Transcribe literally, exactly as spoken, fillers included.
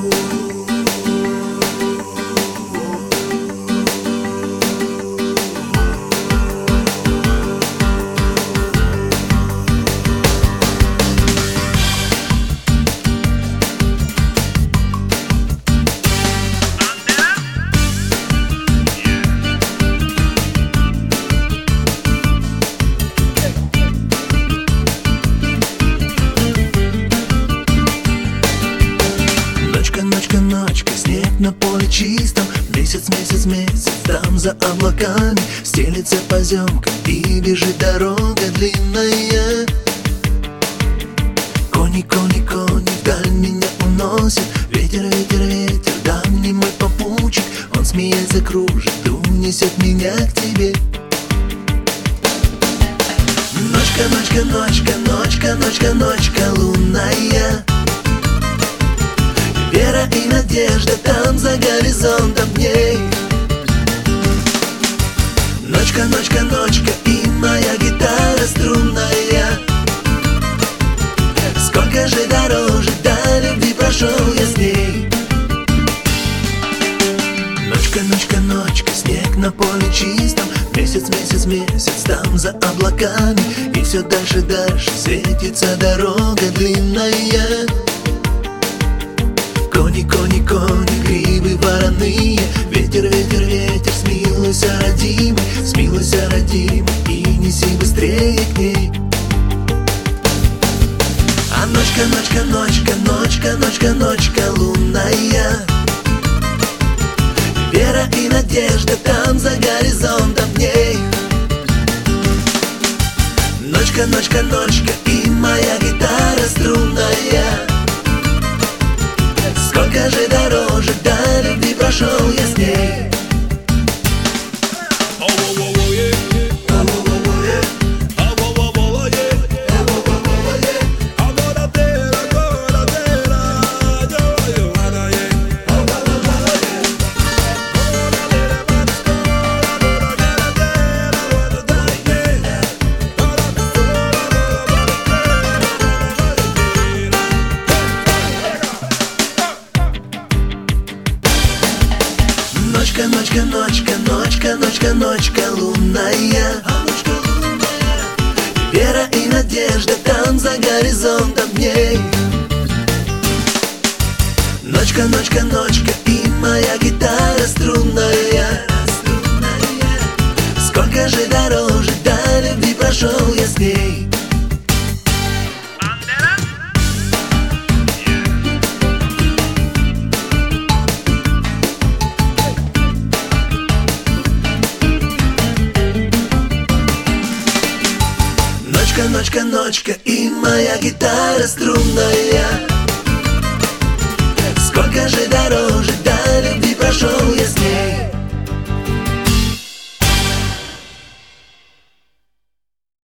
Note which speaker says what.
Speaker 1: Ночка, ночка, снег на поле чистом. Месяц, месяц, месяц, там за облаками стелится поземка и бежит дорога длинная. Кони, кони, кони, вдаль меня уносит. Ветер, ветер, ветер, давний мой попутчик. Он смеясь закружит, унесет меня к тебе. Ночка, ночка, ночка, ночка, ночка, ночка лунная. Вера и надежда там за горизонтом дней. Ночка, ночка, ночка и моя гитара струнная. Сколько же дорожек до любви прошел я с ней. Ночка, ночка, ночка, снег на поле чистом. Месяц, месяц, месяц там за облаками. И все дальше, дальше светится дорога длинная. Кони, кони, кони, грибы вороные. Ветер, ветер, ветер, смилуйся, родимый, смилуйся, родимый, и неси быстрее к ней. А ночка, ночка, ночка, ночка, ночка, ночка лунная. Вера и надежда там за горизонтом дней. Ночка, ночка, ночка и моя гитара струнная. Сколько же дорожек до любви прошел я с ней. Ночка, ночка, ночка, ночка, ночка, ночка лунная. Вера и надежда там за горизонтом дней. Ночка, ночка, ночка и моя гитара струнная. Сколько же дорожек до любви прошел я с ней. Ночка, ночка, ночка и моя гитара струнная.